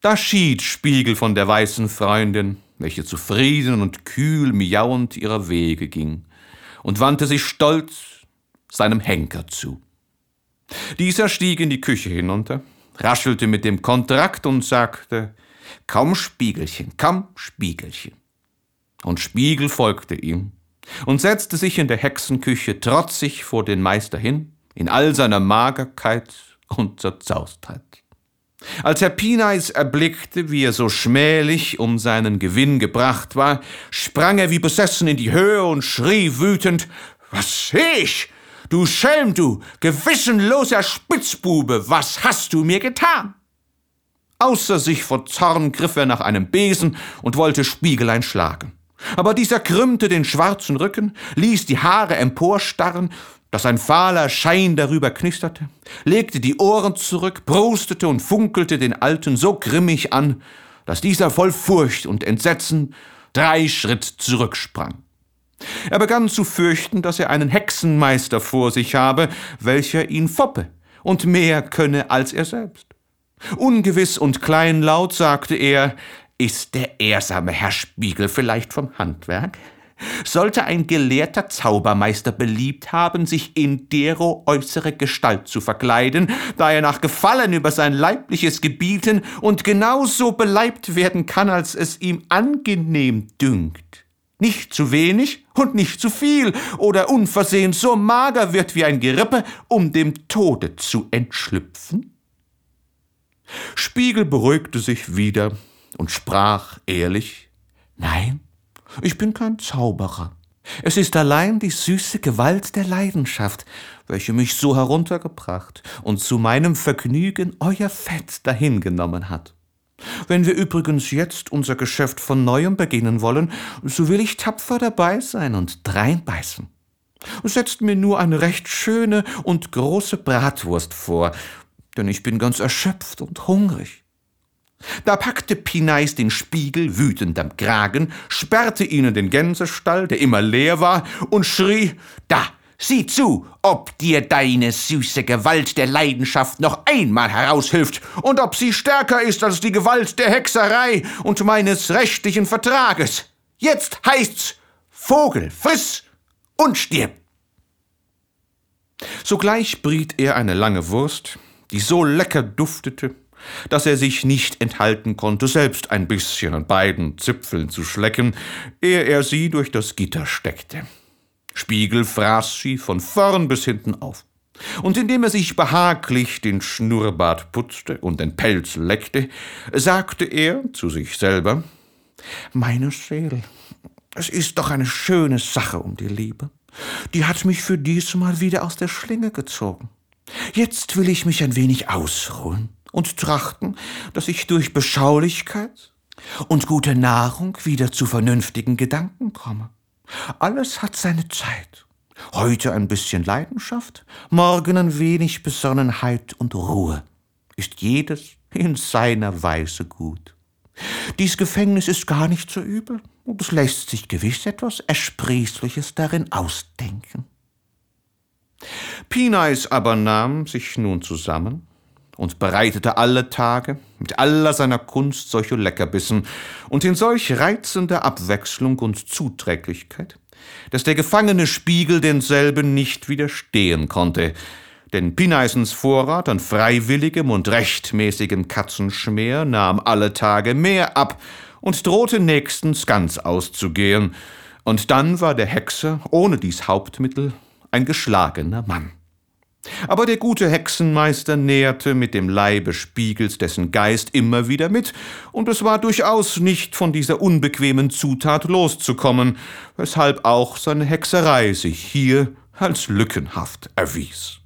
Da schied Spiegel von der weißen Freundin, welche zufrieden und kühl miauend ihrer Wege ging, und wandte sich stolz seinem Henker zu. Dieser stieg in die Küche hinunter, raschelte mit dem Kontrakt und sagte: »Komm, Spiegelchen, komm, Spiegelchen.« Und Spiegel folgte ihm und setzte sich in der Hexenküche trotzig vor den Meister hin, in all seiner Magerkeit und Zerzaustheit. Als Herr Pineis erblickte, wie er so schmählich um seinen Gewinn gebracht war, sprang er wie besessen in die Höhe und schrie wütend: »Was ich? Du Schelm, du gewissenloser Spitzbube, was hast du mir getan?« Außer sich vor Zorn griff er nach einem Besen und wollte Spiegelein schlagen. Aber dieser krümmte den schwarzen Rücken, ließ die Haare emporstarren, dass ein fahler Schein darüber knisterte, legte die Ohren zurück, prustete und funkelte den Alten so grimmig an, dass dieser voll Furcht und Entsetzen 3 Schritt zurücksprang. Er begann zu fürchten, dass er einen Hexenmeister vor sich habe, welcher ihn foppe und mehr könne als er selbst. Ungewiss und kleinlaut sagte er: »Ist der ehrsame Herr Spiegel vielleicht vom Handwerk? Sollte ein gelehrter Zaubermeister beliebt haben, sich in dero äußere Gestalt zu verkleiden, da er nach Gefallen über sein leibliches gebieten und genauso beleibt werden kann, als es ihm angenehm dünkt, nicht zu wenig und nicht zu viel, oder unversehens so mager wird wie ein Gerippe, um dem Tode zu entschlüpfen?« Spiegel beruhigte sich wieder und sprach ehrlich: »Nein, ich bin kein Zauberer. Es ist allein die süße Gewalt der Leidenschaft, welche mich so heruntergebracht und zu meinem Vergnügen euer Fett dahingenommen hat. Wenn wir übrigens jetzt unser Geschäft von Neuem beginnen wollen, so will ich tapfer dabei sein und dreinbeißen. Setzt mir nur eine recht schöne und große Bratwurst vor, denn ich bin ganz erschöpft und hungrig.« Da packte Pineis den Spiegel wütend am Kragen, sperrte ihn in den Gänsestall, der immer leer war, und schrie: »Da, sieh zu, ob dir deine süße Gewalt der Leidenschaft noch einmal heraushilft und ob sie stärker ist als die Gewalt der Hexerei und meines rechtlichen Vertrages. Jetzt heißt's: Vogel, friss und stirb!« Sogleich briet er eine lange Wurst, die so lecker duftete, dass er sich nicht enthalten konnte, selbst ein bisschen an beiden Zipfeln zu schlecken, ehe er sie durch das Gitter steckte. Spiegel fraß sie von vorn bis hinten auf. Und indem er sich behaglich den Schnurrbart putzte und den Pelz leckte, sagte er zu sich selber: »Meine Seele, es ist doch eine schöne Sache um die Liebe. Die hat mich für diesmal wieder aus der Schlinge gezogen. Jetzt will ich mich ein wenig ausruhen und trachten, dass ich durch Beschaulichkeit und gute Nahrung wieder zu vernünftigen Gedanken komme. Alles hat seine Zeit. Heute ein bisschen Leidenschaft, morgen ein wenig Besonnenheit und Ruhe. Ist jedes in seiner Weise gut. Dies Gefängnis ist gar nicht so übel, und es lässt sich gewiss etwas Ersprießliches darin ausdenken.« Pineis aber nahm sich nun zusammen und bereitete alle Tage mit aller seiner Kunst solche Leckerbissen und in solch reizender Abwechslung und Zuträglichkeit, dass der gefangene Spiegel denselben nicht widerstehen konnte, denn Pineisens Vorrat an freiwilligem und rechtmäßigem Katzenschmäher nahm alle Tage mehr ab und drohte nächstens ganz auszugehen, und dann war der Hexer ohne dies Hauptmittel ein geschlagener Mann. Aber der gute Hexenmeister näherte mit dem Leibe Spiegels dessen Geist immer wieder mit, und es war durchaus nicht von dieser unbequemen Zutat loszukommen, weshalb auch seine Hexerei sich hier als lückenhaft erwies.